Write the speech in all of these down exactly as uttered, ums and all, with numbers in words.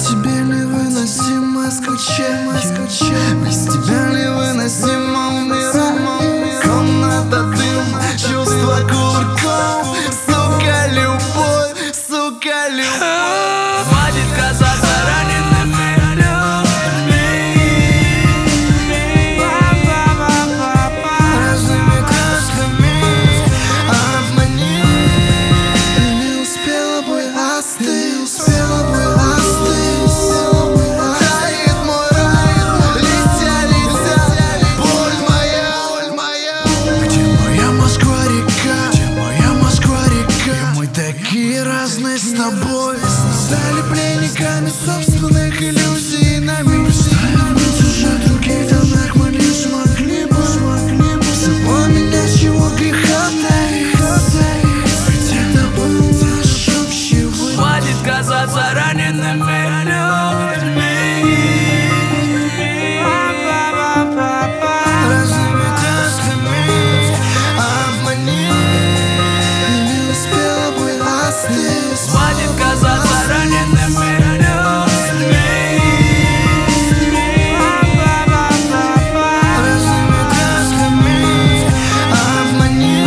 тебе невыносимо скучать, без тебя невыносимо умирать. Комната, дым, чувства кувырком. Сука, любовь, сука, любовь. Хватит казаться ранеными людьми. Разными красками обмани. Не успела бы остыть, не успела бы остыть. Тает мой рай, летя, летя. Боль моя, боль моя. Где моя Москва-река? Где моя Москва-река? И мы такие разные с тобой. Стали пленниками собственных иллюзий на миг. Стали быть уже в других тонах. Мы не смогли бы, смогли бы запомнить, чего греха таить. Ведь это был наш общий выбор. Хватит казаться ранеными людьми. Разными красками обмани. Не успела бы остыть. Хватит казаться ранеными людьми. Разными красками обмани.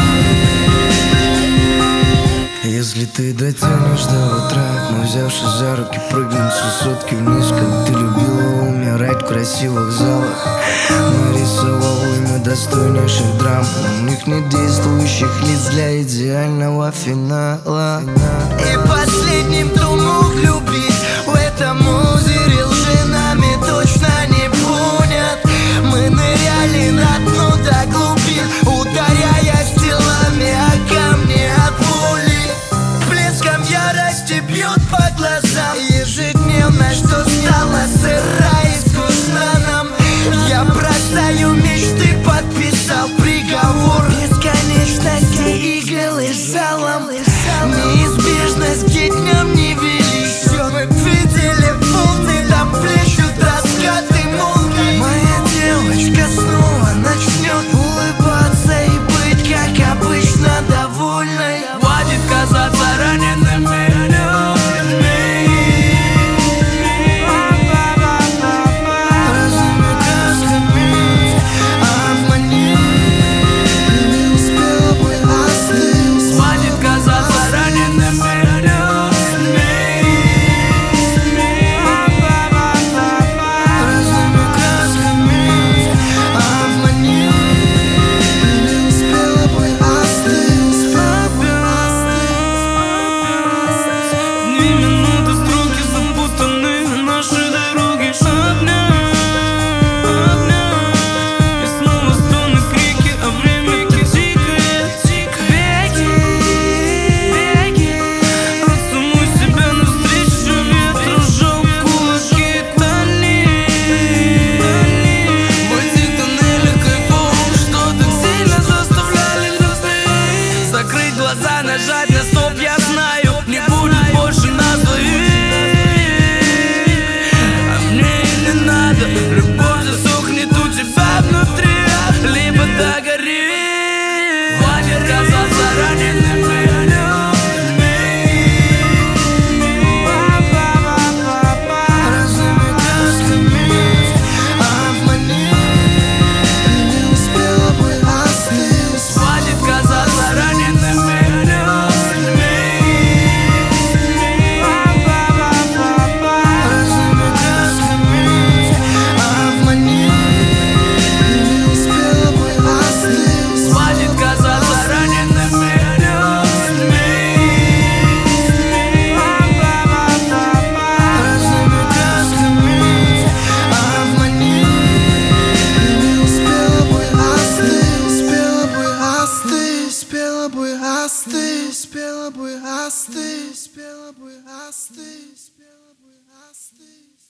Если ты дотянешь до утра, мы, взявшись за руки, прыгнем с высотки вниз. Как ты любила умирать в красивых залах. Нарисовал уйму достойнейших драм. У них нет действующих лиц для идеального финала. И последним думал любить. В этом озере лжи нами точно не понят. Мы ныряли на дно до глубин, ударяясь телами о камни от боли. Блеском ярости бьет по глазам ежедневно, что стало сыра и скучно нам. Я бросаю мечты, подписал приговор. Бесконечности игл и жалом. Неизбежность где днем не вели. Все мы видели волны, там плещут раскаты молний. Моя девочка снова начнет улыбаться и быть, как обычно, довольной. Хватит казаться ранеными людьми. Разными красками обмани. Не успела бы остыть. Хватит казаться ранеными людьми. Разными красками обмани. Не успела бы остыть. Дни, минуты, строки запутаны, наши дороги обнять, обнять. И снова стоны, крики, а время-то тикает. Беги, беги от самой себя навстречу ветру, сжал кулаки, тони. В этих тоннелях кайфов, что так сильно заставляли любить. Закрыть глаза, нажать на стоп, я знаю, не будет больше нас двоих. А мне и не надо, любовь засохнет у тебя внутри, либо догори. Хватит казаться ранеными людьми. Разными красками обмани. Не успела бы остыть. Хватит казаться ранеными людьми. Разными красками обмани. Не успела бы остыть. Хватит казаться ранеными людьми. Разными красками обмани. Не успела бы остыть. Успела бы остыть. Успела бы остыть. Успела бы остыть. Успела бы остыть. Успела бы остыть.